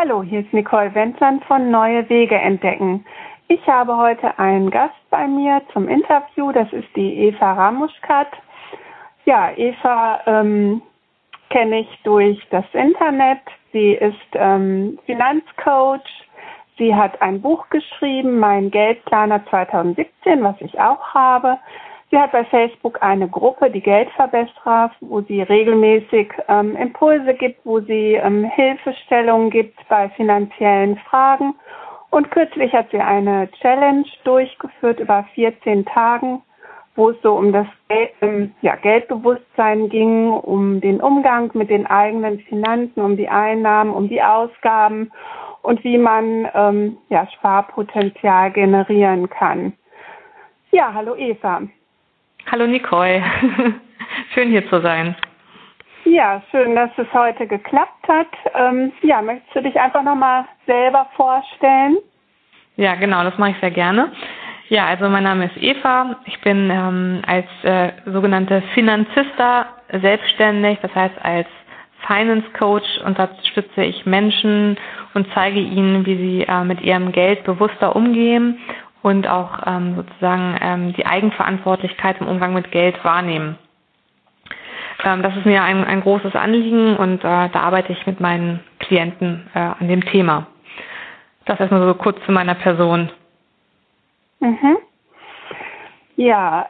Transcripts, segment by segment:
Hallo, hier ist Nicole Wendland von Neue Wege entdecken. Ich habe heute einen Gast bei mir zum Interview, das ist die Eva Ramuschkat. Ja, Eva kenne ich durch das Internet. Sie ist Finanzcoach. Sie hat ein Buch geschrieben, Mein Geldplaner 2017, was ich auch habe. Sie hat bei Facebook eine Gruppe, die Geldverbesserer, wo sie regelmäßig Impulse gibt, wo sie Hilfestellungen gibt bei finanziellen Fragen. Und kürzlich hat sie eine Challenge durchgeführt über 14 Tagen, wo es so um das Geldbewusstsein ging, um den Umgang mit den eigenen Finanzen, um die Einnahmen, um die Ausgaben und wie man Sparpotenzial generieren kann. Ja, hallo Eva. Hallo Nicole, schön hier zu sein. Ja, schön, dass es heute geklappt hat. Möchtest du dich einfach nochmal selber vorstellen? Ja, genau, das mache ich sehr gerne. Ja, also mein Name ist Eva. Ich bin als sogenannte Finanzista selbstständig, das heißt als Finance Coach unterstütze ich Menschen und zeige ihnen, wie sie mit ihrem Geld bewusster umgehen und auch die Eigenverantwortlichkeit im Umgang mit Geld wahrnehmen. Das ist mir ein großes Anliegen und da arbeite ich mit meinen Klienten an dem Thema. Das erstmal so kurz zu meiner Person. Mhm. Ja,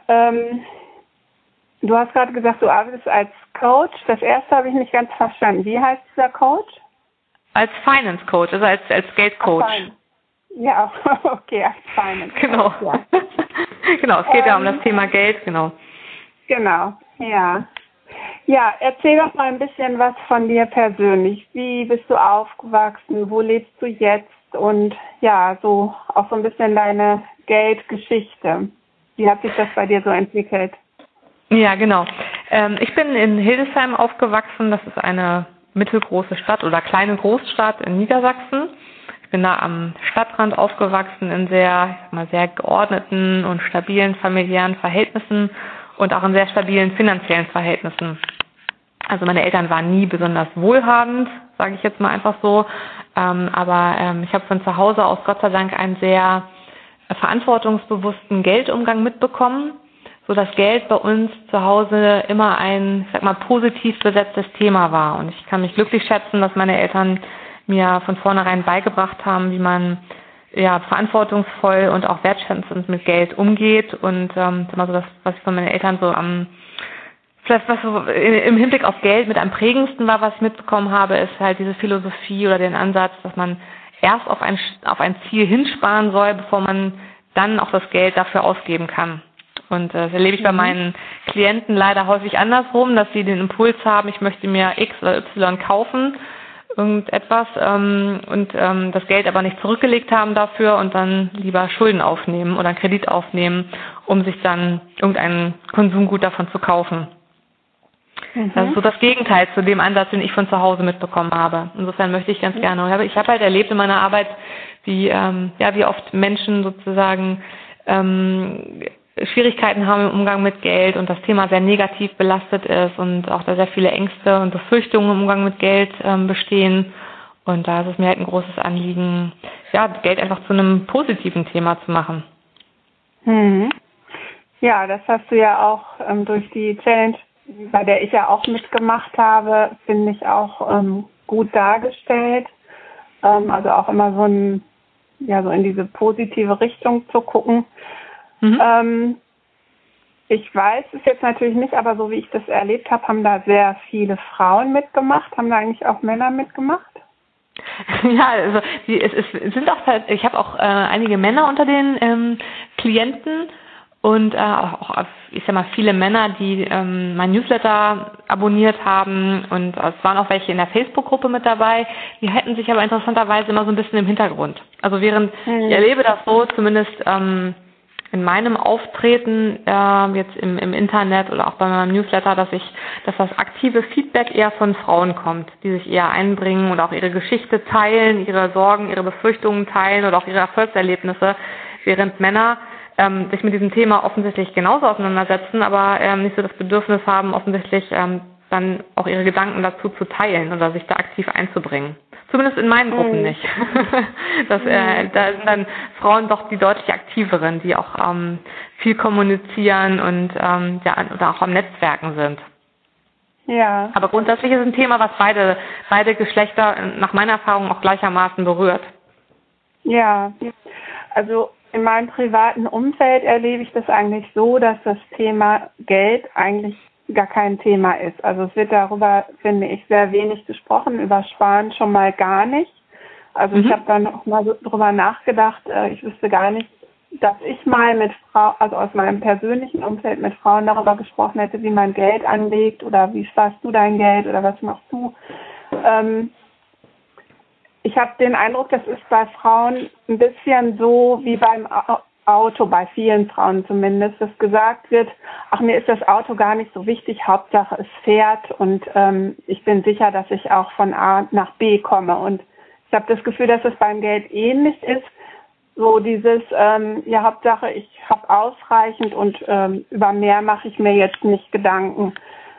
du hast gerade gesagt, du arbeitest als Coach. Das erste habe ich nicht ganz verstanden. Wie heißt dieser Coach? Als Finance Coach, also als Geldcoach. Ja, okay, als Finance Coach. Genau. Ja. Genau, es geht ja um das Thema Geld, genau. Genau, ja. Ja, erzähl doch mal ein bisschen was von dir persönlich. Wie bist du aufgewachsen? Wo lebst du jetzt? Und ja, so auch so ein bisschen deine Geldgeschichte. Wie hat sich das bei dir so entwickelt? Ja, genau. Ich bin in Hildesheim aufgewachsen. Das ist eine mittelgroße Stadt oder kleine Großstadt in Niedersachsen. Ich bin da am Stadtrand aufgewachsen in sehr geordneten und stabilen familiären Verhältnissen und auch in sehr stabilen finanziellen Verhältnissen. Also meine Eltern waren nie besonders wohlhabend, sage ich jetzt mal einfach so. Aber ich habe von zu Hause aus Gott sei Dank einen sehr verantwortungsbewussten Geldumgang mitbekommen, so dass Geld bei uns zu Hause immer ein, positiv besetztes Thema war. Und ich kann mich glücklich schätzen, dass meine Eltern mir von vornherein beigebracht haben, wie man verantwortungsvoll und auch wertschätzend mit Geld umgeht. Und das, was ich von meinen Eltern so was so im Hinblick auf Geld mit am prägendsten war, was ich mitbekommen habe, ist halt diese Philosophie oder den Ansatz, dass man erst auf ein Ziel hinsparen soll, bevor man dann auch das Geld dafür ausgeben kann. Und das erlebe ich bei meinen Klienten leider häufig andersrum, dass sie den Impuls haben, ich möchte mir X oder Y kaufen, irgendetwas, und das Geld aber nicht zurückgelegt haben dafür und dann lieber Schulden aufnehmen oder einen Kredit aufnehmen, um sich dann irgendein Konsumgut davon zu kaufen. Das ist so das Gegenteil zu dem Ansatz, den ich von zu Hause mitbekommen habe. Insofern möchte ich ganz gerne. Ich habe halt erlebt in meiner Arbeit, wie oft Menschen sozusagen Schwierigkeiten haben im Umgang mit Geld und das Thema sehr negativ belastet ist und auch da sehr viele Ängste und Befürchtungen im Umgang mit Geld bestehen. Und da ist es mir halt ein großes Anliegen, Geld einfach zu einem positiven Thema zu machen. Mhm. Ja, das hast du ja auch durch die Challenge, bei der ich ja auch mitgemacht habe, finde ich auch gut dargestellt. Also auch immer so in diese positive Richtung zu gucken. Mhm. Ich weiß es jetzt natürlich nicht, aber so wie ich das erlebt habe, haben da sehr viele Frauen mitgemacht. Haben da eigentlich auch Männer mitgemacht? Ja, also ich habe auch einige Männer unter den Klienten. Und auch, ich sag mal, viele Männer, die mein Newsletter abonniert haben und es waren auch welche in der Facebook-Gruppe mit dabei, die halten sich aber interessanterweise immer so ein bisschen im Hintergrund. Also während ich erlebe das so, zumindest in meinem Auftreten jetzt im Internet oder auch bei meinem Newsletter, dass das aktive Feedback eher von Frauen kommt, die sich eher einbringen und auch ihre Geschichte teilen, ihre Sorgen, ihre Befürchtungen teilen oder auch ihre Erfolgserlebnisse, während Männer sich mit diesem Thema offensichtlich genauso auseinandersetzen, aber nicht so das Bedürfnis haben, offensichtlich dann auch ihre Gedanken dazu zu teilen oder sich da aktiv einzubringen. Zumindest in meinen Gruppen nicht. Da sind dann Frauen doch die deutlich aktiveren, die auch viel kommunizieren und oder auch am Netzwerken sind. Ja. Aber grundsätzlich ist es ein Thema, was beide Geschlechter nach meiner Erfahrung auch gleichermaßen berührt. Ja, also in meinem privaten Umfeld erlebe ich das eigentlich so, dass das Thema Geld eigentlich gar kein Thema ist. Also es wird darüber, finde ich, sehr wenig gesprochen, über Sparen schon mal gar nicht. Also ich habe dann auch mal so drüber nachgedacht, ich wüsste gar nicht, dass ich mal mit also aus meinem persönlichen Umfeld mit Frauen darüber gesprochen hätte, wie man Geld anlegt oder wie sparst du dein Geld oder was machst du. Ich habe den Eindruck, das ist bei Frauen ein bisschen so wie beim Auto, bei vielen Frauen zumindest, dass gesagt wird, ach, mir ist das Auto gar nicht so wichtig, Hauptsache es fährt und ich bin sicher, dass ich auch von A nach B komme. Und ich habe das Gefühl, dass es beim Geld ähnlich ist. So dieses, Hauptsache ich habe ausreichend und über mehr mache ich mir jetzt nicht Gedanken.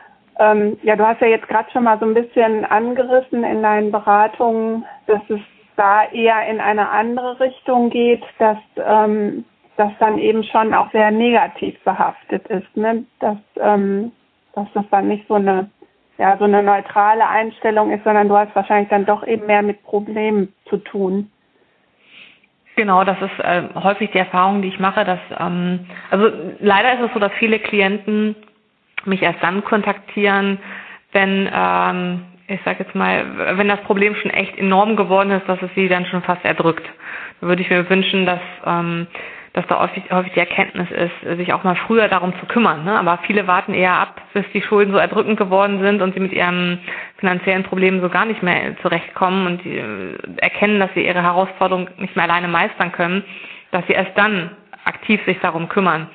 Du hast ja jetzt gerade schon mal so ein bisschen angerissen in deinen Beratungen, dass es da eher in eine andere Richtung geht, dass das dann eben schon auch sehr negativ behaftet ist, ne? Dass das dann nicht so eine neutrale Einstellung ist, sondern du hast wahrscheinlich dann doch eben mehr mit Problemen zu tun. Genau, das ist häufig die Erfahrung, die ich mache, dass also leider ist es so, dass viele Klienten mich erst dann kontaktieren, wenn ich sage jetzt mal, wenn das Problem schon echt enorm geworden ist, dass es sie dann schon fast erdrückt. Da würde ich mir wünschen, dass da häufig die Erkenntnis ist, sich auch mal früher darum zu kümmern. Ne? Aber viele warten eher ab, bis die Schulden so erdrückend geworden sind und sie mit ihren finanziellen Problemen so gar nicht mehr zurechtkommen und die erkennen, dass sie ihre Herausforderung nicht mehr alleine meistern können, dass sie erst dann aktiv sich darum kümmern.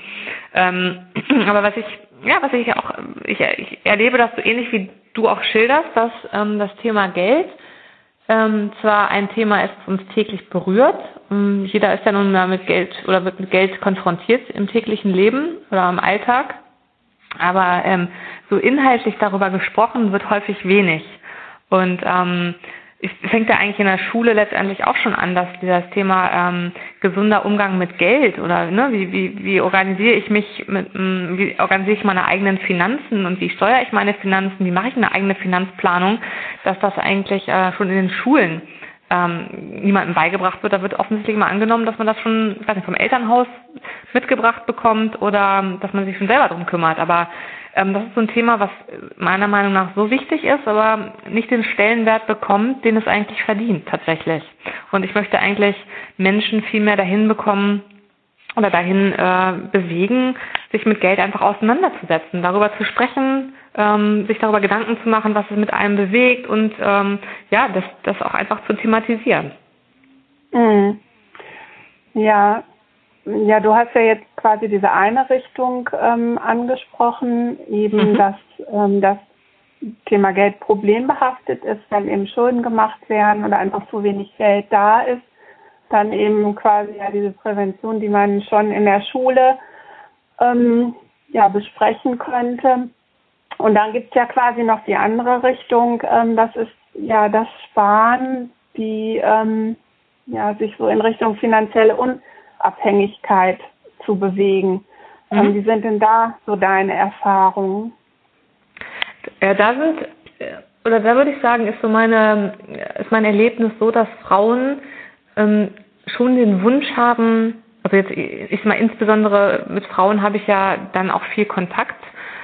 Aber ich erlebe das so ähnlich wie du auch schilderst, dass das Thema Geld zwar ein Thema ist, das uns täglich berührt. Jeder ist ja nun mal mit Geld oder wird mit Geld konfrontiert im täglichen Leben oder im Alltag. Aber so inhaltlich darüber gesprochen wird häufig wenig. Und es fängt ja eigentlich in der Schule letztendlich auch schon an, dass dieses Thema gesunder Umgang mit Geld oder wie organisiere ich wie organisiere ich meine eigenen Finanzen und wie steuere ich meine Finanzen, wie mache ich eine eigene Finanzplanung, dass das eigentlich schon in den Schulen niemandem beigebracht wird. Da wird offensichtlich immer angenommen, dass man das schon vom Elternhaus mitgebracht bekommt oder dass man sich schon selber darum kümmert. Aber das ist so ein Thema, was meiner Meinung nach so wichtig ist, aber nicht den Stellenwert bekommt, den es eigentlich verdient tatsächlich. Und ich möchte eigentlich Menschen viel mehr dahin bekommen oder dahin bewegen, sich mit Geld einfach auseinanderzusetzen, darüber zu sprechen, sich darüber Gedanken zu machen, was es mit einem bewegt und das auch einfach zu thematisieren. Mhm. Ja, du hast ja jetzt quasi diese eine Richtung angesprochen, eben dass das Thema Geld problembehaftet ist, wenn eben Schulden gemacht werden oder einfach zu wenig Geld da ist. Dann eben quasi diese Prävention, die man schon in der Schule besprechen könnte. Und dann gibt es ja quasi noch die andere Richtung, das ist ja das Sparen, die sich so in Richtung finanzielle Unabhängigkeit zu bewegen. Wie sind denn da so deine Erfahrungen? Da würde ich sagen, ist mein Erlebnis so, dass Frauen schon den Wunsch haben, also jetzt ich mal insbesondere mit Frauen habe ich ja dann auch viel Kontakt,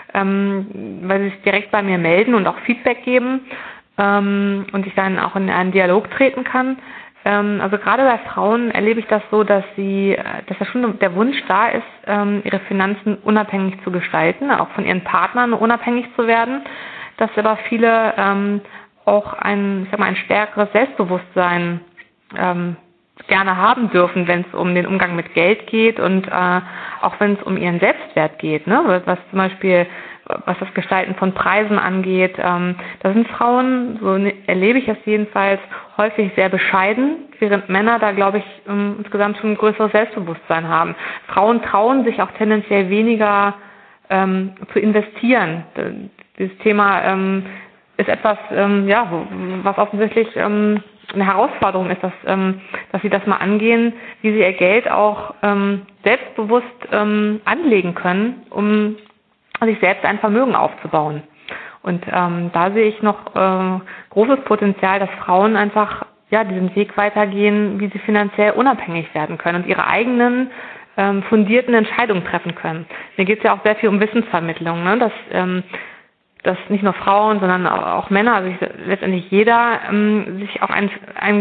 weil sie sich direkt bei mir melden und auch Feedback geben und ich dann auch in einen Dialog treten kann. Also gerade bei Frauen erlebe ich das so, dass da schon der Wunsch da ist, ihre Finanzen unabhängig zu gestalten, auch von ihren Partnern unabhängig zu werden, dass aber viele auch ein stärkeres Selbstbewusstsein gerne haben dürfen, wenn es um den Umgang mit Geld geht und auch wenn es um ihren Selbstwert geht, ne? Was zum Beispiel, was das Gestalten von Preisen angeht, da sind Frauen, so erlebe ich es jedenfalls, häufig sehr bescheiden, während Männer da, glaube ich, insgesamt schon ein größeres Selbstbewusstsein haben. Frauen trauen sich auch tendenziell weniger zu investieren. Dieses Thema ist etwas, was offensichtlich eine Herausforderung ist, dass sie das mal angehen, wie sie ihr Geld auch selbstbewusst anlegen können, um sich selbst ein Vermögen aufzubauen. Und da sehe ich noch großes Potenzial, dass Frauen einfach diesen Weg weitergehen, wie sie finanziell unabhängig werden können und ihre eigenen fundierten Entscheidungen treffen können. Mir geht es ja auch sehr viel um Wissensvermittlung, ne? Dass nicht nur Frauen, sondern auch Männer, also letztendlich jeder, sich auch ein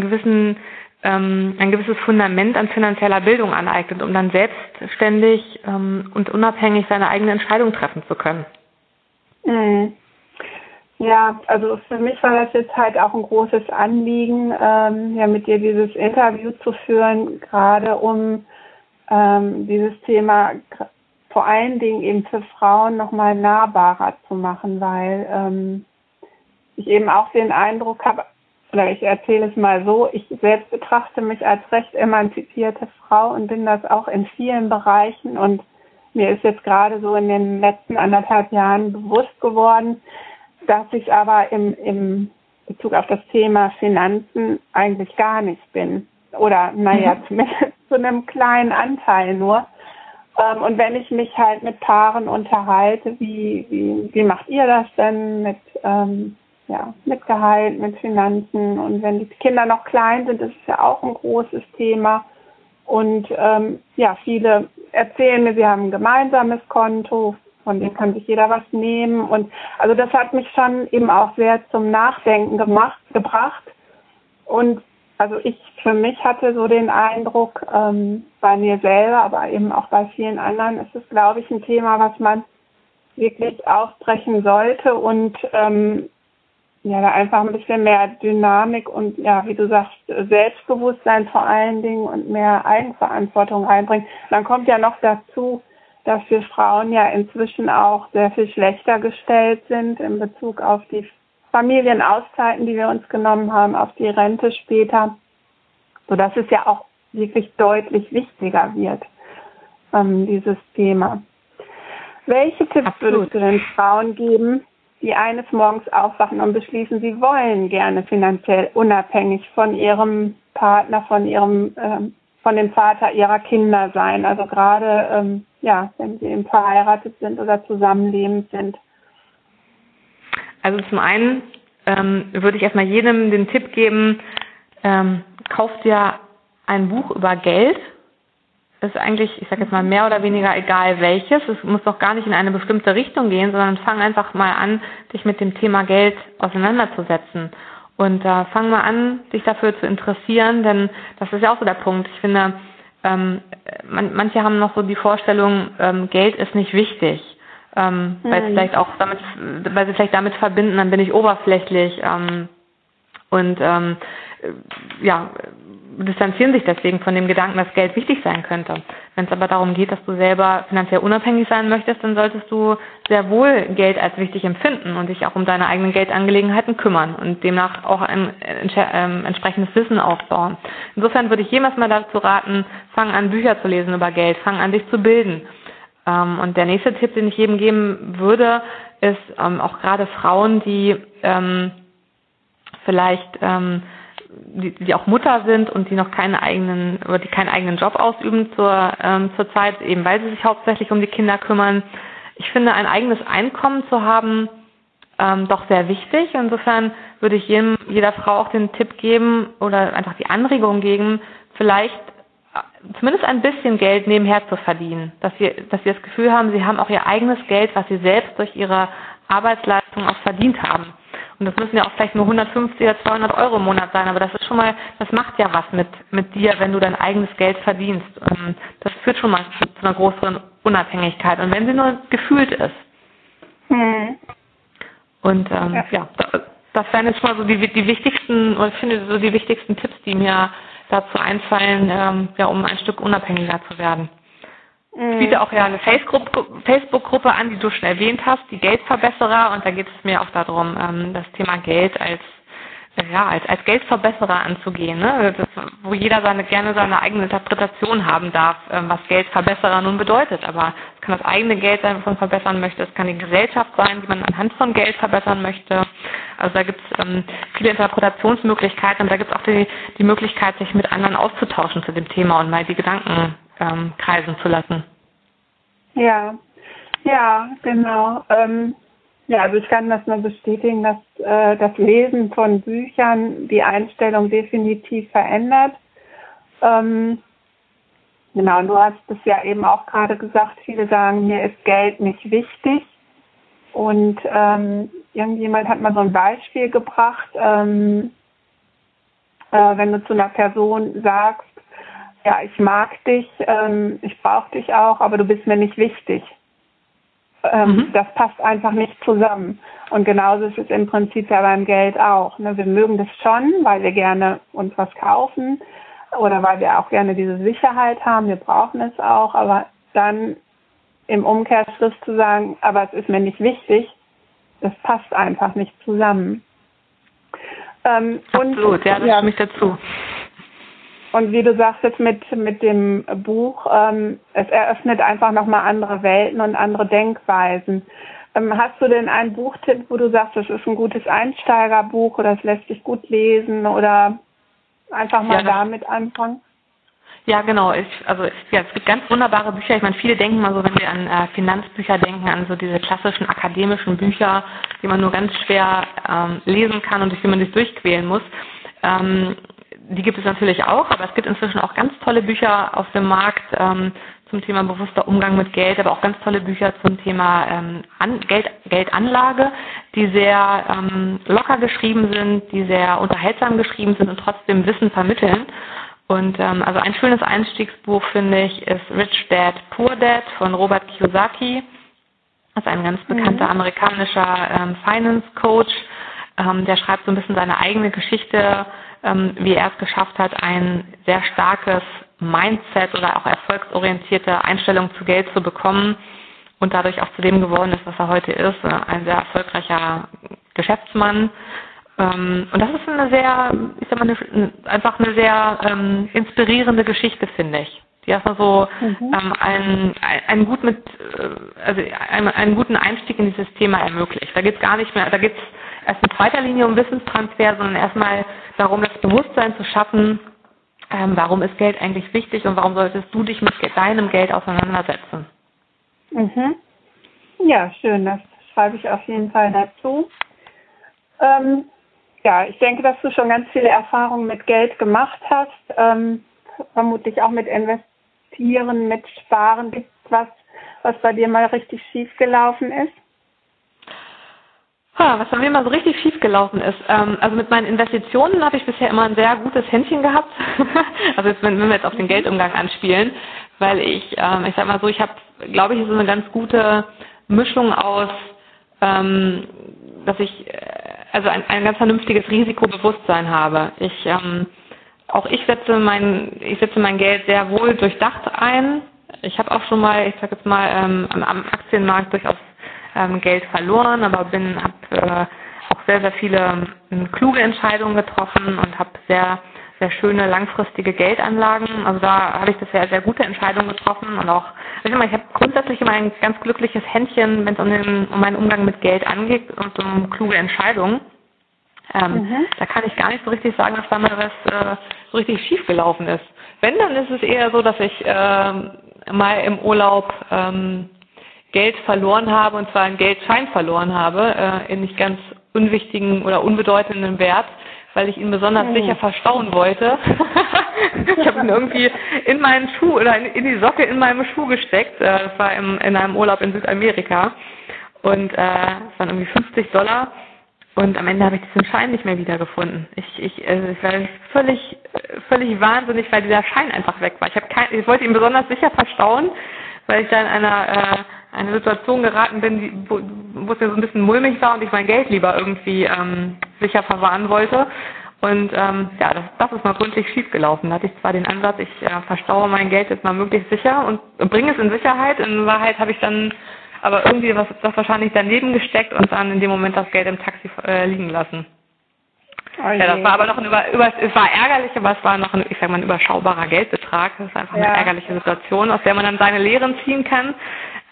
gewisses Fundament an finanzieller Bildung aneignet, um dann selbstständig und unabhängig seine eigene Entscheidung treffen zu können. Mhm. Ja, also für mich war das jetzt halt auch ein großes Anliegen, mit dir dieses Interview zu führen, gerade um dieses Thema vor allen Dingen eben für Frauen nochmal nahbarer zu machen, weil ich eben auch den Eindruck habe, oder ich erzähle es mal so, ich selbst betrachte mich als recht emanzipierte Frau und bin das auch in vielen Bereichen, und mir ist jetzt gerade so in den letzten 1,5 Jahren bewusst geworden, dass ich aber im Bezug auf das Thema Finanzen eigentlich gar nicht bin. Oder zumindest zu einem kleinen Anteil nur. Und wenn ich mich halt mit Paaren unterhalte, wie macht ihr das denn mit Gehalt, mit Finanzen? Und wenn die Kinder noch klein sind, ist es ja auch ein großes Thema. Und viele erzählen mir, sie haben ein gemeinsames Konto, von dem kann sich jeder was nehmen. Und also das hat mich schon eben auch sehr zum Nachdenken gebracht. Und also ich für mich hatte so den Eindruck, bei mir selber, aber eben auch bei vielen anderen, ist es, glaube ich, ein Thema, was man wirklich aufbrechen sollte und da einfach ein bisschen mehr Dynamik und wie du sagst, Selbstbewusstsein vor allen Dingen und mehr Eigenverantwortung reinbringen. Dann kommt ja noch dazu, dass wir Frauen ja inzwischen auch sehr viel schlechter gestellt sind in Bezug auf die Familienauszeiten, die wir uns genommen haben, auf die Rente später, sodass es ja auch wirklich deutlich wichtiger wird, dieses Thema. Welche Tipps würdest du den Frauen geben, die eines Morgens aufwachen und beschließen, sie wollen gerne finanziell unabhängig von ihrem Partner, von dem Vater ihrer Kinder sein, also gerade wenn sie eben verheiratet sind oder zusammenlebend sind? Also zum einen würde ich erstmal jedem den Tipp geben, kauft dir ein Buch über Geld. Das ist eigentlich, ich sage jetzt mal, mehr oder weniger egal welches. Es muss doch gar nicht in eine bestimmte Richtung gehen, sondern fang einfach mal an, dich mit dem Thema Geld auseinanderzusetzen. Und fang mal an, dich dafür zu interessieren, denn das ist ja auch so der Punkt. Ich finde, manche haben noch so die Vorstellung, Geld ist nicht wichtig, weil sie vielleicht damit verbinden, dann bin ich oberflächlich und distanzieren sich deswegen von dem Gedanken, dass Geld wichtig sein könnte. Wenn es aber darum geht, dass du selber finanziell unabhängig sein möchtest, dann solltest du sehr wohl Geld als wichtig empfinden und dich auch um deine eigenen Geldangelegenheiten kümmern und demnach auch ein entsprechendes Wissen aufbauen. Insofern würde ich jemals mal dazu raten, fang an, Bücher zu lesen über Geld, fang an, dich zu bilden. Und der nächste Tipp, den ich jedem geben würde, ist auch gerade Frauen, die vielleicht die auch Mutter sind und die noch keinen eigenen Job ausüben zur Zeit, eben weil sie sich hauptsächlich um die Kinder kümmern. Ich finde, ein eigenes Einkommen zu haben, doch sehr wichtig. Insofern würde ich jeder Frau auch den Tipp geben oder einfach die Anregung geben, vielleicht zumindest ein bisschen Geld nebenher zu verdienen, dass sie das Gefühl haben, sie haben auch ihr eigenes Geld, was sie selbst durch ihre Arbeitsleistung auch verdient haben. Und das müssen ja auch vielleicht nur 150 oder 200 Euro im Monat sein, aber das ist schon mal, das macht ja was mit dir, wenn du dein eigenes Geld verdienst. Das führt schon mal zu einer größeren Unabhängigkeit. Und wenn sie nur gefühlt ist. Und das wären jetzt schon mal so die wichtigsten, oder ich finde so die wichtigsten Tipps, die mir dazu einfallen, um ein Stück unabhängiger zu werden. Ich biete auch eine Facebook-Gruppe an, die du schon erwähnt hast, die Geldverbesserer, und da geht es mir auch darum, das Thema Geld als Geldverbesserer anzugehen, ne? Wo jeder gerne seine eigene Interpretation haben darf, was Geldverbesserer nun bedeutet. Aber es kann das eigene Geld sein, was man verbessern möchte, es kann die Gesellschaft sein, die man anhand von Geld verbessern möchte. Also da gibt es viele Interpretationsmöglichkeiten und da gibt es auch die Möglichkeit, sich mit anderen auszutauschen zu dem Thema und mal die Gedanken kreisen zu lassen. Ja, ja, genau. Ja, also ich kann das nur bestätigen, dass das Lesen von Büchern die Einstellung definitiv verändert. Genau, und du hast es ja eben auch gerade gesagt, viele sagen, mir ist Geld nicht wichtig. Und irgendjemand hat mal so ein Beispiel gebracht, wenn du zu einer Person sagst, ja, ich mag dich, ich brauche dich auch, aber du bist mir nicht wichtig. Das passt einfach nicht zusammen. Und genauso ist es im Prinzip ja beim Geld auch. Ne? Wir mögen das schon, weil wir gerne uns was kaufen oder weil wir auch gerne diese Sicherheit haben. Wir brauchen es auch, aber dann im Umkehrschluss zu sagen, aber es ist mir nicht wichtig, das passt einfach nicht zusammen. Absolut, ja, das stimme ich dazu. Und wie du sagtest mit dem Buch, es eröffnet einfach nochmal andere Welten und andere Denkweisen. Hast du denn einen Buchtipp, wo du sagst, das ist ein gutes Einsteigerbuch oder es lässt sich gut lesen oder einfach mal damit anfangen? Ja, genau. Es gibt ganz wunderbare Bücher. Ich meine, viele denken mal so, wenn wir an Finanzbücher denken, an so diese klassischen akademischen Bücher, die man nur ganz schwer lesen kann und durch die man sich durchquälen muss. Die gibt es natürlich auch, aber es gibt inzwischen auch ganz tolle Bücher auf dem Markt zum Thema bewusster Umgang mit Geld, aber auch ganz tolle Bücher zum Thema Geldanlage, die sehr locker geschrieben sind, die sehr unterhaltsam geschrieben sind und trotzdem Wissen vermitteln. Und also ein schönes Einstiegsbuch, finde ich, ist Rich Dad, Poor Dad von Robert Kiyosaki. Das ist ein ganz bekannter amerikanischer Finance Coach. Der schreibt so ein bisschen seine eigene Geschichte, wie er es geschafft hat, ein sehr starkes Mindset oder auch erfolgsorientierte Einstellung zu Geld zu bekommen und dadurch auch zu dem geworden ist, was er heute ist, ein sehr erfolgreicher Geschäftsmann. Und das ist eine sehr, einfach eine sehr inspirierende Geschichte, finde ich. Die erstmal so einen guten Einstieg in dieses Thema ermöglicht. Da geht es gar nicht mehr, da geht es erst in zweiter Linie um Wissenstransfer, sondern erstmal darum, das Bewusstsein zu schaffen, warum ist Geld eigentlich wichtig und warum solltest du dich mit deinem Geld auseinandersetzen. Ja, schön, das schreibe ich auf jeden Fall dazu. Ja, ich denke, dass du schon ganz viele Erfahrungen mit Geld gemacht hast, vermutlich auch mit Investieren, mit Sparen. Gibt es was bei dir mal richtig schief gelaufen ist? Was bei mir mal so richtig schief gelaufen ist. Also mit meinen Investitionen habe ich bisher immer ein sehr gutes Händchen gehabt. Also jetzt, wenn wir jetzt auf den Geldumgang anspielen, weil ich sag mal so, ich habe, glaube ich, so eine ganz gute Mischung aus, dass ich also ein ganz vernünftiges Risikobewusstsein habe. Auch ich setze mein Geld sehr wohl durchdacht ein. Ich habe auch schon mal, ich sag jetzt mal, am Aktienmarkt durchaus Geld verloren, aber habe auch sehr, sehr viele kluge Entscheidungen getroffen und habe sehr, sehr schöne langfristige Geldanlagen. Also da habe ich bisher sehr gute Entscheidungen getroffen und auch, ich habe grundsätzlich immer ein ganz glückliches Händchen, wenn es um meinen Umgang mit Geld angeht und um kluge Entscheidungen. Da kann ich gar nicht so richtig sagen, dass da mal was so richtig schief gelaufen ist. Wenn, dann ist es eher so, dass ich mal im Urlaub Geld verloren habe, und zwar einen Geldschein verloren habe, in nicht ganz unwichtigen oder unbedeutenden Wert, weil ich ihn besonders sicher verstauen wollte. Ich habe ihn irgendwie in meinen Schuh oder in die Socke in meinem Schuh gesteckt. Das war in einem Urlaub in Südamerika. Und es waren irgendwie $50. Und am Ende habe ich diesen Schein nicht mehr wiedergefunden. Ich war völlig wahnsinnig, weil dieser Schein einfach weg war. Ich wollte ihn besonders sicher verstauen, weil ich da in eine Situation geraten bin, wo es mir so ein bisschen mulmig war und ich mein Geld lieber irgendwie sicher verwahren wollte. Und das ist mal gründlich schief gelaufen. Da hatte ich zwar den Ansatz, ich verstaue mein Geld jetzt mal möglichst sicher und bringe es in Sicherheit. In Wahrheit habe ich dann aber irgendwie was wahrscheinlich daneben gesteckt und dann in dem Moment das Geld im Taxi liegen lassen. Oh, ja, das war aber noch es war ärgerlich, aber es war noch ein überschaubarer Geldbetrag. Das ist einfach eine ärgerliche Situation, aus der man dann seine Lehren ziehen kann.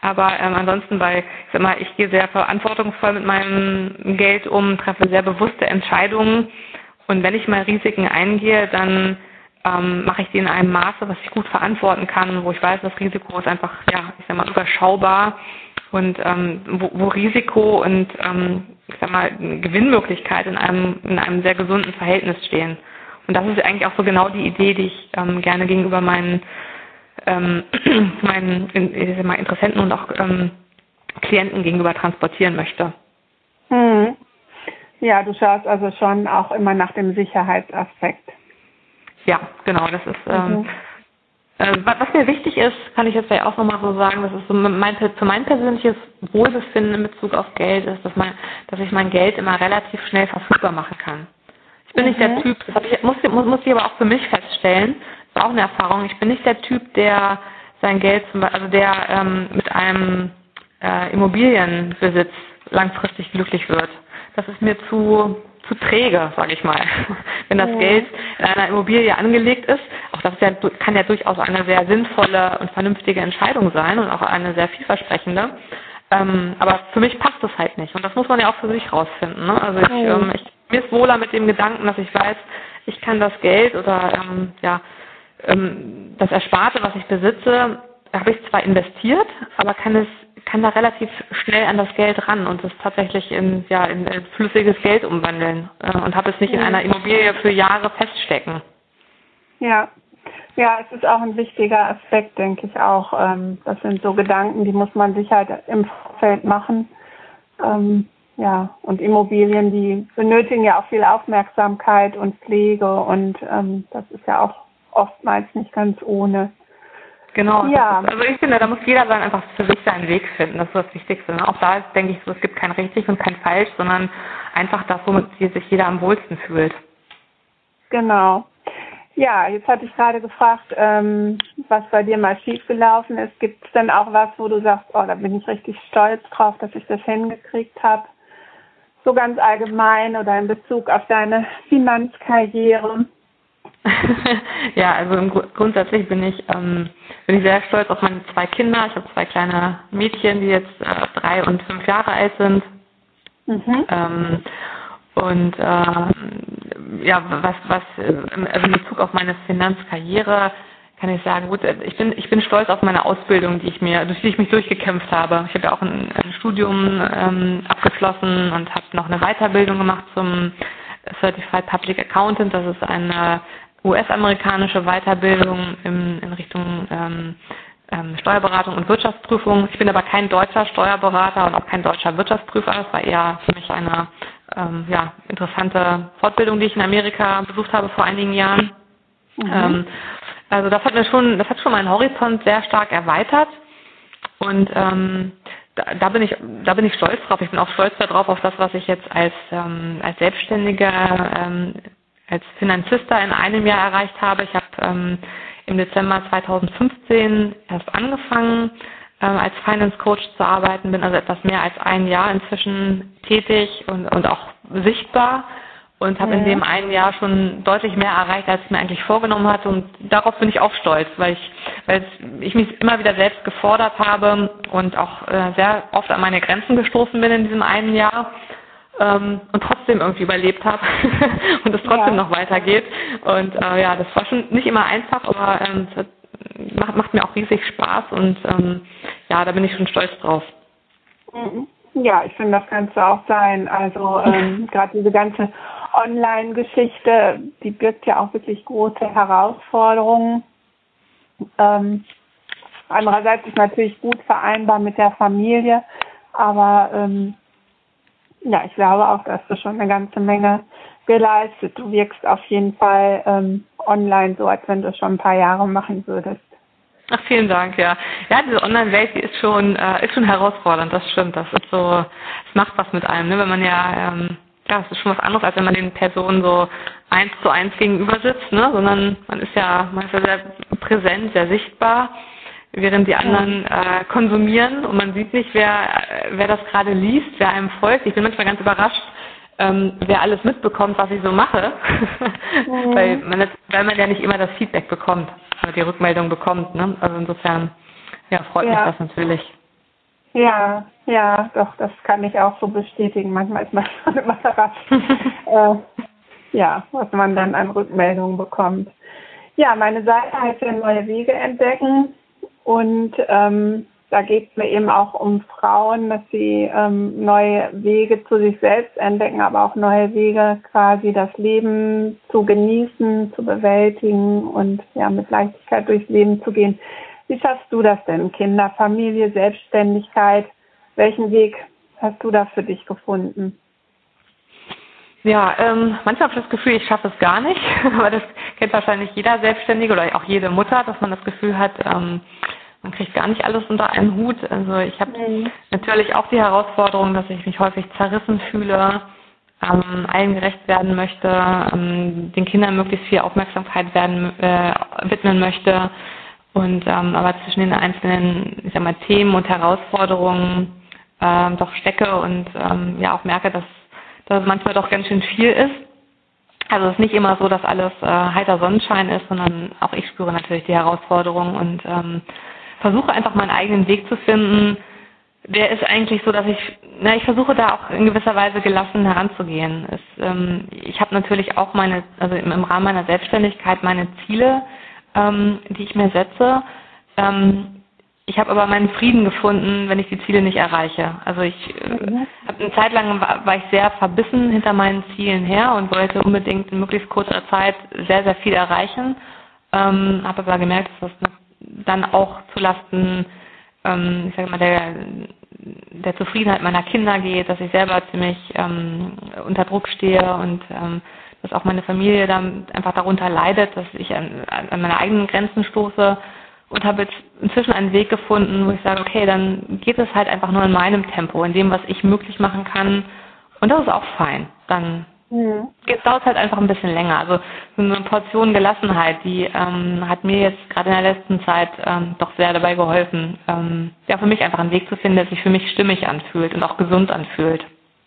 Aber ansonsten, ich gehe sehr verantwortungsvoll mit meinem Geld um, treffe sehr bewusste Entscheidungen. Und wenn ich mal Risiken eingehe, dann mache ich die in einem Maße, was ich gut verantworten kann, wo ich weiß, das Risiko ist einfach, überschaubar und wo Risiko und Gewinnmöglichkeit in einem sehr gesunden Verhältnis stehen. Und das ist eigentlich auch so genau die Idee, die ich gerne gegenüber meinen Interessenten und auch Klienten gegenüber transportieren möchte. Mhm. Ja, du schaust also schon auch immer nach dem Sicherheitsaspekt. Ja, genau, das ist, was mir wichtig ist, kann ich jetzt ja auch nochmal so sagen, das ist so für mein persönliches Wohlbefinden in Bezug auf Geld, ist, dass ich mein Geld immer relativ schnell verfügbar machen kann. Ich bin nicht der Typ, das muss ich aber auch für mich feststellen, das ist auch eine Erfahrung, ich bin nicht der Typ, der sein Geld, mit einem Immobilienbesitz langfristig glücklich wird. Das ist mir zu träge, sage ich mal. Wenn das Geld in einer Immobilie angelegt ist, auch das kann ja durchaus eine sehr sinnvolle und vernünftige Entscheidung sein und auch eine sehr vielversprechende. Aber für mich passt das halt nicht. Und das muss man ja auch für sich rausfinden. Ne? Also mir ist wohler mit dem Gedanken, dass ich weiß, ich kann das Geld oder das Ersparte, was ich besitze, habe ich zwar investiert, aber kann da relativ schnell an das Geld ran und es tatsächlich in flüssiges Geld umwandeln und habe es nicht in einer Immobilie für Jahre feststecken. Ja, es ist auch ein wichtiger Aspekt, denke ich auch. Das sind so Gedanken, die muss man sich halt im Vorfeld machen. Und Immobilien, die benötigen ja auch viel Aufmerksamkeit und Pflege und das ist ja auch oftmals nicht ganz ohne. Genau, ja. Also ich finde, da muss jeder einfach für sich seinen Weg finden, das ist das Wichtigste. Ne? Auch da denke ich so, es gibt kein richtig und kein falsch, sondern einfach das, womit sich jeder am wohlsten fühlt. Genau. Ja, jetzt hatte ich gerade gefragt, was bei dir mal schiefgelaufen ist. Gibt es denn auch was, wo du sagst, oh, da bin ich richtig stolz drauf, dass ich das hingekriegt habe? So ganz allgemein oder in Bezug auf deine Finanzkarriere? Ja, also grundsätzlich bin ich sehr stolz auf meine 2 Kinder. Ich habe 2 kleine Mädchen, die jetzt 3 und 5 Jahre alt sind. Also in Bezug auf meine Finanzkarriere kann ich sagen, gut, ich bin stolz auf meine Ausbildung, durch die ich mich durchgekämpft habe. Ich habe ja auch ein Studium abgeschlossen und habe noch eine Weiterbildung gemacht zum Certified Public Accountant. Das ist eine US-amerikanische Weiterbildung in Richtung Steuerberatung und Wirtschaftsprüfung. Ich bin aber kein deutscher Steuerberater und auch kein deutscher Wirtschaftsprüfer. Das war eher für mich eine interessante Fortbildung, die ich in Amerika besucht habe vor einigen Jahren. Also das hat schon meinen Horizont sehr stark erweitert und da bin ich stolz drauf. Ich bin auch stolz darauf, auf das, was ich jetzt als Selbstständiger, als Finanzista in einem Jahr erreicht habe. Ich habe im Dezember 2015 erst angefangen, als Finance Coach zu arbeiten, bin also etwas mehr als ein Jahr inzwischen tätig und auch sichtbar und habe in dem einen Jahr schon deutlich mehr erreicht, als ich mir eigentlich vorgenommen hatte und darauf bin ich auch stolz, weil ich mich immer wieder selbst gefordert habe und auch sehr oft an meine Grenzen gestoßen bin in diesem einen Jahr und trotzdem irgendwie überlebt habe und es trotzdem noch weitergeht und das war schon nicht immer einfach, aber es macht mir auch riesig Spaß und da bin ich schon stolz drauf. Ja, ich finde, das kann es auch sein. Also gerade diese ganze Online-Geschichte, die birgt ja auch wirklich große Herausforderungen. Andererseits ist natürlich gut vereinbar mit der Familie, aber ich glaube auch, dass du schon eine ganze Menge geleistet. Du wirkst auf jeden Fall online so, als wenn du es schon ein paar Jahre machen würdest. Ach, vielen Dank, ja. Ja, diese Online-Welt, die ist schon herausfordernd, das stimmt. Das ist so, es macht was mit einem, ne? Wenn man es ist schon was anderes, als wenn man den Personen so 1:1 gegenüber sitzt, ne? Sondern man ist ja sehr präsent, sehr sichtbar, während die anderen konsumieren und man sieht nicht, wer das gerade liest, wer einem folgt. Ich bin manchmal ganz überrascht, wer alles mitbekommt, was ich so mache, weil man ja nicht immer das Feedback bekommt, oder die Rückmeldung bekommt, ne? Also insofern, freut mich das natürlich. Ja, ja, doch, das kann ich auch so bestätigen. Manchmal ist man schon überrascht, ja, was man dann an Rückmeldungen bekommt. Ja, meine Seite heißt ja Neue Wege entdecken und da geht es mir eben auch um Frauen, dass sie neue Wege zu sich selbst entdecken, aber auch neue Wege quasi das Leben zu genießen, zu bewältigen und ja mit Leichtigkeit durchs Leben zu gehen. Wie schaffst du das denn? Kinder, Familie, Selbstständigkeit. Welchen Weg hast du da für dich gefunden? Ja, manchmal habe ich das Gefühl, ich schaffe es gar nicht, aber das kennt wahrscheinlich jeder Selbstständige oder auch jede Mutter, dass man das Gefühl hat, man kriegt gar nicht alles unter einen Hut. Also ich habe natürlich auch die Herausforderung, dass ich mich häufig zerrissen fühle, allen gerecht werden möchte, den Kindern möglichst viel Aufmerksamkeit widmen möchte und aber zwischen den einzelnen, ich sag mal, Themen und Herausforderungen doch stecke und ja auch merke, dass es manchmal doch ganz schön viel ist. Also es ist nicht immer so, dass alles heiter Sonnenschein ist, sondern auch ich spüre natürlich die Herausforderungen und versuche einfach meinen eigenen Weg zu finden. Der ist eigentlich so, dass ich versuche da auch in gewisser Weise gelassen heranzugehen. Ich habe natürlich auch also im Rahmen meiner Selbstständigkeit meine Ziele, die ich mir setze. Ich habe aber meinen Frieden gefunden, wenn ich die Ziele nicht erreiche. Also ich habe eine Zeit lang war ich sehr verbissen hinter meinen Zielen her und wollte unbedingt in möglichst kurzer Zeit sehr, sehr viel erreichen. Habe aber gemerkt, dass das dann auch zulasten, ich sage mal, der Zufriedenheit meiner Kinder geht, dass ich selber ziemlich unter Druck stehe und dass auch meine Familie dann einfach darunter leidet, dass ich an meine eigenen Grenzen stoße. Und habe jetzt inzwischen einen Weg gefunden, wo ich sage, okay, dann geht es halt einfach nur in meinem Tempo, in dem, was ich möglich machen kann. Und das ist auch fein. Dann dauert es halt einfach ein bisschen länger. Also so eine Portion Gelassenheit, die hat mir jetzt gerade in der letzten Zeit doch sehr dabei geholfen, ja, für mich einfach einen Weg zu finden, der sich für mich stimmig anfühlt und auch gesund anfühlt.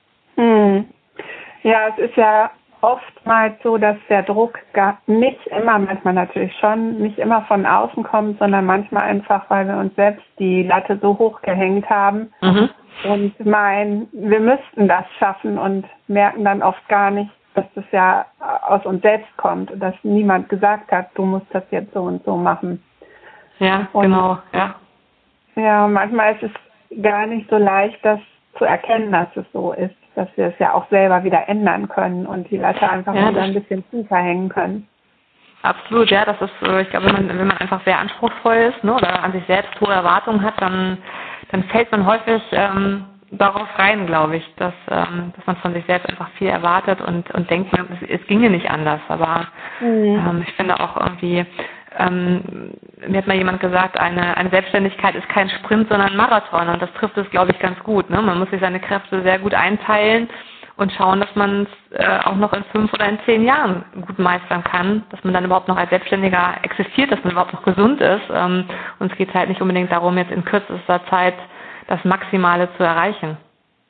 Ja, es ist ja oftmals so, dass der Druck nicht immer, manchmal natürlich schon, nicht immer von außen kommt, sondern manchmal einfach, weil wir uns selbst die Latte so hoch gehängt haben und meinen, wir müssten das schaffen und merken dann oft gar nicht, dass das ja aus uns selbst kommt und dass niemand gesagt hat, du musst das jetzt so und so machen. Ja, genau, ja. Ja, manchmal ist es gar nicht so leicht, das zu erkennen, dass es so ist, dass wir es ja auch selber wieder ändern können und die Latte einfach wieder ein bisschen tiefer hängen können. Absolut, ja, das ist, ich glaube, wenn man einfach sehr anspruchsvoll ist, ne, oder an sich selbst hohe Erwartungen hat, dann fällt man häufig darauf rein, glaube ich, dass man von sich selbst einfach viel erwartet und denkt, es ginge nicht anders. Aber ich finde auch irgendwie, mir hat mal jemand gesagt, eine Selbstständigkeit ist kein Sprint, sondern ein Marathon. Und das trifft es, glaube ich, ganz gut. Ne? Man muss sich seine Kräfte sehr gut einteilen und schauen, dass man es auch noch in 5 oder in 10 Jahren gut meistern kann, dass man dann überhaupt noch als Selbstständiger existiert, dass man überhaupt noch gesund ist. Und es geht halt nicht unbedingt darum, jetzt in kürzester Zeit das Maximale zu erreichen.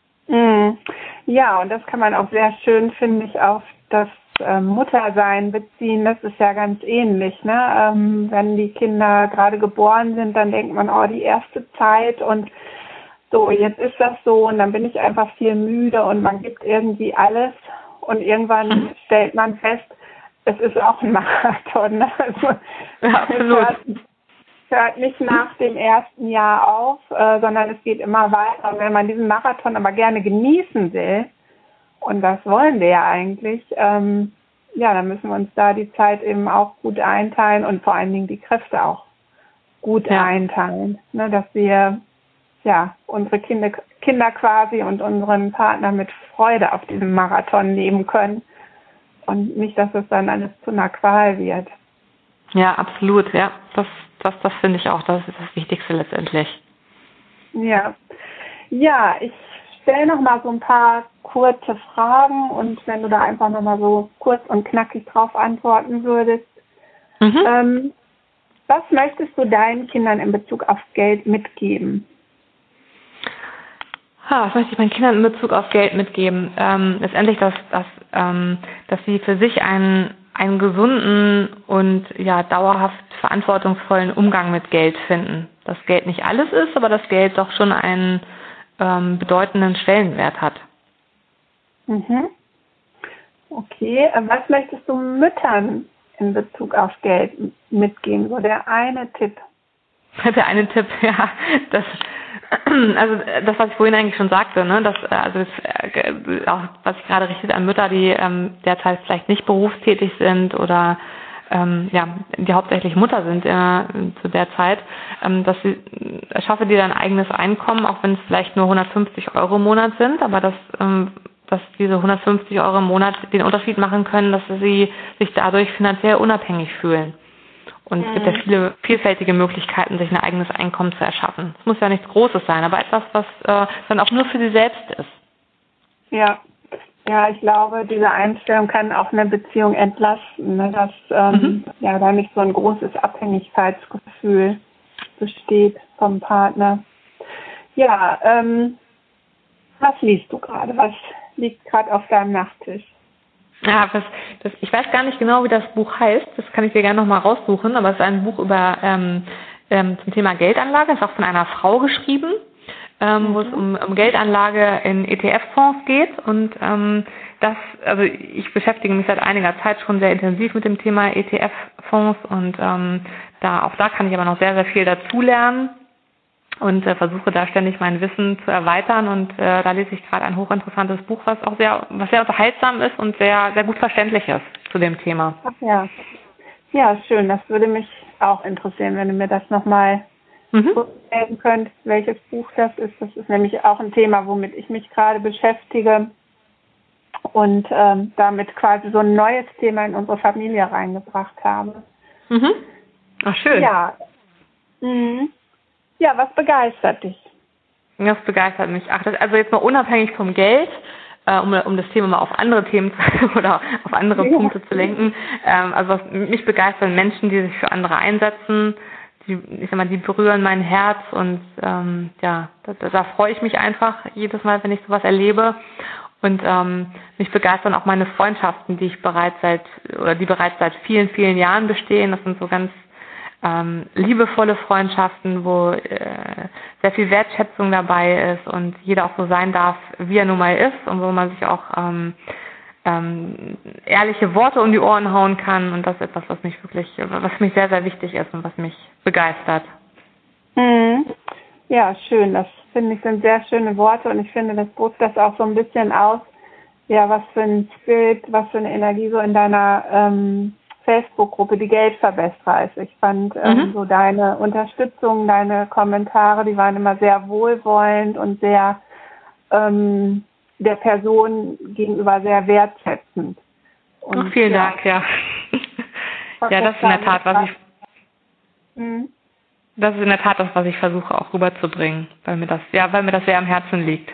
Ja, und das kann man auch sehr schön, finde ich, auf das Muttersein beziehen. Das ist ja ganz ähnlich, ne? Wenn die Kinder gerade geboren sind, dann denkt man, oh, die erste Zeit und so, jetzt ist das so und dann bin ich einfach viel müde und man gibt irgendwie alles und irgendwann stellt man fest, es ist auch ein Marathon. Ne? Also, ja, absolut. Hört nicht nach dem ersten Jahr auf, sondern es geht immer weiter. Und wenn man diesen Marathon aber gerne genießen will, und das wollen wir ja eigentlich, ja, dann müssen wir uns da die Zeit eben auch gut einteilen und vor allen Dingen die Kräfte auch gut einteilen, ne, dass wir ja unsere Kinder quasi und unseren Partner mit Freude auf diesem Marathon nehmen können und nicht, dass es dann alles zu einer Qual wird. Ja, absolut, ja, das finde ich auch, das ist das Wichtigste letztendlich. Ja, ich stelle noch mal so ein paar kurze Fragen und wenn du da einfach noch mal so kurz und knackig drauf antworten würdest. Was möchtest du deinen Kindern in Bezug auf Geld mitgeben? Was möchte ich meinen Kindern in Bezug auf Geld mitgeben? Letztendlich, dass sie für sich einen gesunden und ja dauerhaft verantwortungsvollen Umgang mit Geld finden. das Geld nicht alles ist, aber das Geld doch schon einen bedeutenden Stellenwert hat. Mhm. Okay, was möchtest du Müttern in Bezug auf Geld mitgeben? So der eine Tipp. Der eine Tipp, ja, also das, was ich vorhin eigentlich schon sagte, ne, auch was sich gerade richtet an Mütter, die derzeit vielleicht nicht berufstätig sind oder die hauptsächlich Mutter sind zu der Zeit, dass sie schaffe dir dein eigenes Einkommen, auch wenn es vielleicht nur 150 € im Monat sind, aber dass diese 150 € im Monat den Unterschied machen können, dass sie sich dadurch finanziell unabhängig fühlen. Und es gibt ja viele vielfältige Möglichkeiten, sich ein eigenes Einkommen zu erschaffen. Es muss ja nichts Großes sein, aber etwas, was dann auch nur für sie selbst ist. Ja, ich glaube, diese Einstellung kann auch eine Beziehung entlasten, ne? Dass da nicht so ein großes Abhängigkeitsgefühl besteht vom Partner. Ja, was liest du gerade? Was liegt gerade auf deinem Nachttisch? Ja, ich weiß gar nicht genau, wie das Buch heißt. Das kann ich dir gerne nochmal raussuchen. Aber es ist ein Buch über zum Thema Geldanlage. Es ist auch von einer Frau geschrieben, wo es um Geldanlage in ETF-Fonds geht. Und ich beschäftige mich seit einiger Zeit schon sehr intensiv mit dem Thema ETF-Fonds. Und da kann ich aber noch sehr, sehr viel dazulernen. Und versuche da ständig mein Wissen zu erweitern und da lese ich gerade ein hochinteressantes Buch, was sehr unterhaltsam ist und sehr, sehr gut verständlich ist zu dem Thema. Ach ja. Ja, schön. Das würde mich auch interessieren, wenn du mir das nochmal erzählen könntest, welches Buch das ist. Das ist nämlich auch ein Thema, womit ich mich gerade beschäftige und damit quasi so ein neues Thema in unsere Familie reingebracht habe. Mhm. Ach, schön. Ja. Ja, was begeistert dich? Das begeistert mich. Also jetzt mal unabhängig vom Geld, um das Thema mal auf andere Themen oder auf andere Punkte zu lenken. Also was mich begeistern Menschen, die sich für andere einsetzen, die berühren mein Herz und da freue ich mich einfach jedes Mal, wenn ich sowas erlebe. Und mich begeistern auch meine Freundschaften, die bereits seit vielen, vielen Jahren bestehen. Das sind so ganz liebevolle Freundschaften, wo sehr viel Wertschätzung dabei ist und jeder auch so sein darf, wie er nun mal ist und wo man sich auch ehrliche Worte um die Ohren hauen kann. Und das ist etwas, was mich sehr, sehr wichtig ist und was mich begeistert. Ja, schön. Das finde ich sind sehr schöne Worte und ich finde, das drückt das auch so ein bisschen aus, ja, was für ein Spirit, was für eine Energie so in deiner Facebook-Gruppe, die Geldverbesserer ist. Ich fand so deine Unterstützung, deine Kommentare, die waren immer sehr wohlwollend und sehr der Person gegenüber sehr wertschätzend. Und, vielen Dank, ja. Ja, das ist in der Tat, das ist in der Tat das, was ich versuche auch rüberzubringen, weil mir das sehr am Herzen liegt.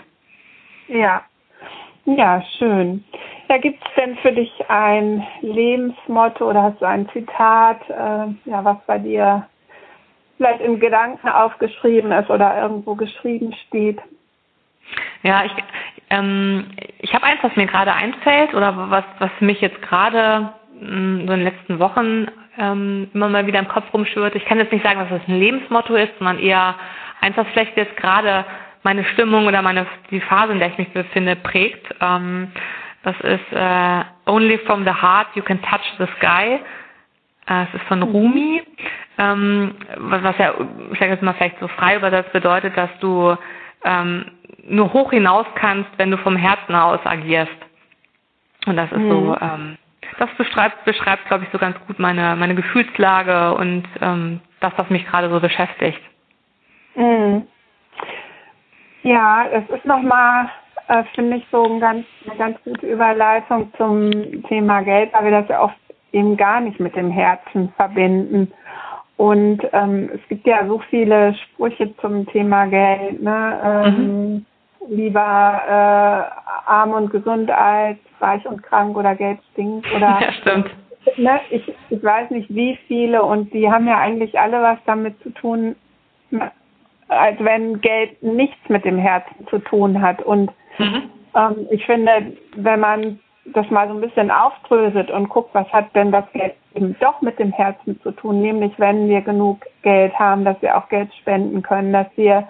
Ja, schön. Ja, gibt es denn für dich ein Lebensmotto oder hast du ein Zitat, was bei dir vielleicht im Gedanken aufgeschrieben ist oder irgendwo geschrieben steht? Ja, ich habe eins, was mir gerade einfällt oder was mich jetzt gerade so in den letzten Wochen immer mal wieder im Kopf rumschwirrt. Ich kann jetzt nicht sagen, dass das ein Lebensmotto ist, sondern eher eins, was vielleicht jetzt gerade meine Stimmung oder die Phase, in der ich mich befinde, prägt. Das ist Only from the heart you can touch the sky. Es ist von Rumi, was ja, ich sage jetzt mal vielleicht so frei übersetzt bedeutet, dass du nur hoch hinaus kannst, wenn du vom Herzen aus agierst. Und das ist so, das beschreibt, glaube ich, so ganz gut meine Gefühlslage und das, was mich gerade so beschäftigt. Ja, es ist nochmal, finde ich, so eine ganz gute Überleitung zum Thema Geld, weil wir das ja oft eben gar nicht mit dem Herzen verbinden. Und es gibt ja so viele Sprüche zum Thema Geld, ne? Lieber arm und gesund als reich und krank oder Geld stinkt oder ja, stimmt. Ne? Ich weiß nicht wie viele und die haben ja eigentlich alle was damit zu tun, als wenn Geld nichts mit dem Herzen zu tun hat. Und ich finde, wenn man das mal so ein bisschen aufdröselt und guckt, was hat denn das Geld eben doch mit dem Herzen zu tun, nämlich wenn wir genug Geld haben, dass wir auch Geld spenden können, dass wir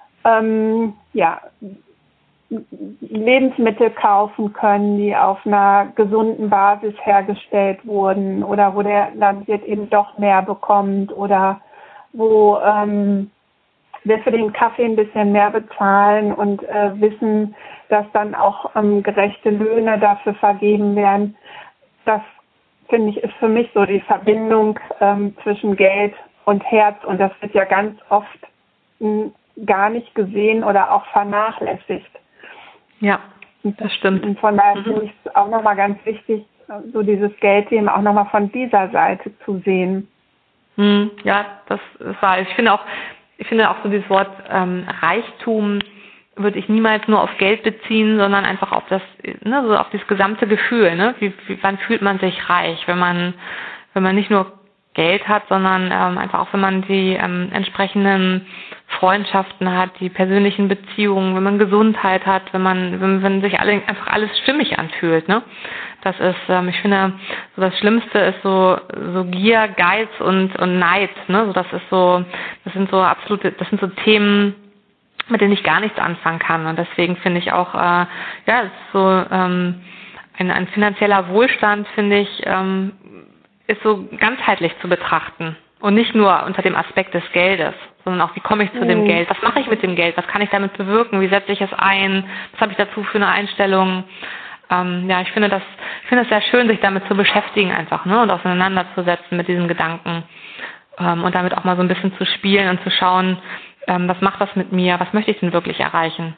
Lebensmittel kaufen können, die auf einer gesunden Basis hergestellt wurden oder wo der Landwirt eben doch mehr bekommt oder wo wir für den Kaffee ein bisschen mehr bezahlen und wissen, dass dann auch gerechte Löhne dafür vergeben werden. Das, finde ich, ist für mich so die Verbindung zwischen Geld und Herz und das wird ja ganz oft gar nicht gesehen oder auch vernachlässigt. Ja, das stimmt. Und von daher finde ich es auch nochmal ganz wichtig, so dieses Geldthema auch nochmal von dieser Seite zu sehen. Ja, das ist wahr. Ich finde auch so dieses Wort Reichtum würde ich niemals nur auf Geld beziehen, sondern einfach auf das, ne, so auf das gesamte Gefühl, ne? Wann fühlt man sich reich, wenn man nicht nur Geld hat, sondern einfach auch, wenn man die entsprechenden Freundschaften hat, die persönlichen Beziehungen, wenn man Gesundheit hat, wenn sich einfach alles stimmig anfühlt, ne? Das ist, ich finde, so das Schlimmste ist so Gier, Geiz und Neid, ne? So das sind so Themen, mit denen ich gar nichts anfangen kann. Und deswegen finde ich auch, es ist so ein finanzieller Wohlstand, finde ich, ist so ganzheitlich zu betrachten und nicht nur unter dem Aspekt des Geldes, sondern auch, wie komme ich zu dem Geld, was mache ich mit dem Geld, was kann ich damit bewirken, wie setze ich es ein, was habe ich dazu für eine Einstellung. Ich finde das sehr schön, sich damit zu beschäftigen einfach, ne, und auseinanderzusetzen mit diesen Gedanken und damit auch mal so ein bisschen zu spielen und zu schauen, was macht das mit mir, was möchte ich denn wirklich erreichen.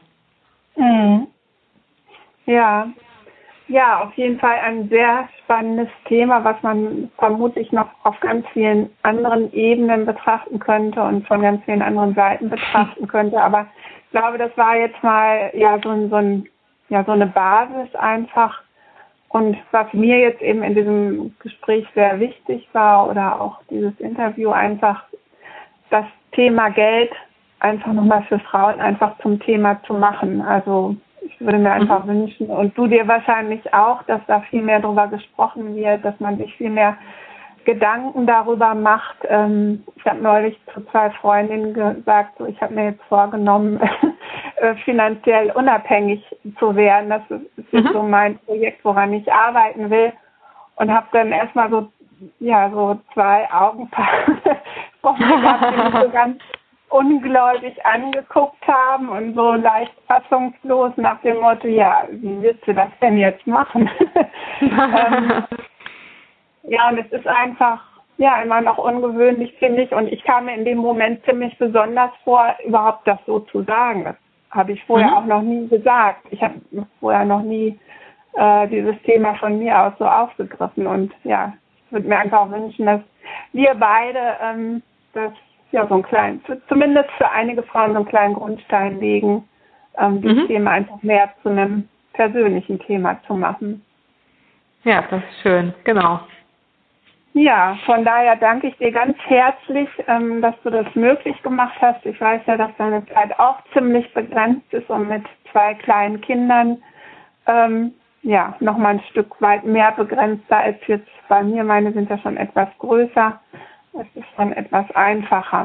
Ja, auf jeden Fall ein sehr spannendes Thema, was man vermutlich noch auf ganz vielen anderen Ebenen betrachten könnte und von ganz vielen anderen Seiten betrachten könnte. Aber ich glaube, das war jetzt mal so eine Basis einfach. Und was mir jetzt eben in diesem Gespräch sehr wichtig war oder auch dieses Interview einfach das Thema Geld einfach nochmal für Frauen einfach zum Thema zu machen. Also ich würde mir einfach wünschen, und du dir wahrscheinlich auch, dass da viel mehr darüber gesprochen wird, dass man sich viel mehr Gedanken darüber macht. Ich habe neulich zu 2 Freundinnen gesagt, so, ich habe mir jetzt vorgenommen, finanziell unabhängig zu werden. Das ist jetzt so mein Projekt, woran ich arbeiten will. Und habe dann erstmal so 2 Augenpaare vor mir gehabt, die mich so ganz ungläubig angeguckt haben und so leicht fassungslos nach dem Motto, ja, wie willst du das denn jetzt machen? Und es ist einfach, immer noch ungewöhnlich, finde ich. Und ich kam mir in dem Moment ziemlich besonders vor, überhaupt das so zu sagen. Das habe ich vorher auch noch nie gesagt. Ich habe vorher noch nie dieses Thema von mir aus so aufgegriffen. Und ich würde mir einfach wünschen, dass wir beide so einen kleinen, zumindest für einige Frauen so einen kleinen Grundstein legen, dieses Thema einfach mehr zu einem persönlichen Thema zu machen. Ja, das ist schön, genau. Ja, von daher danke ich dir ganz herzlich, dass du das möglich gemacht hast. Ich weiß ja, dass deine Zeit auch ziemlich begrenzt ist und mit 2 kleinen Kindern nochmal ein Stück weit mehr begrenzter als jetzt bei mir. Meine sind ja schon etwas größer. Es ist schon etwas einfacher.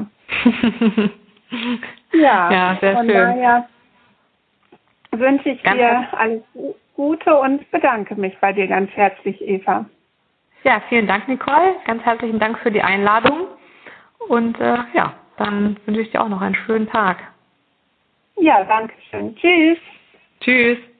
Ja, sehr von schön. Daher wünsche ich dir alles Gute und bedanke mich bei dir ganz herzlich, Eva. Ja, vielen Dank, Nicole. Ganz herzlichen Dank für die Einladung. Und dann wünsche ich dir auch noch einen schönen Tag. Ja, danke schön. Tschüss. Tschüss.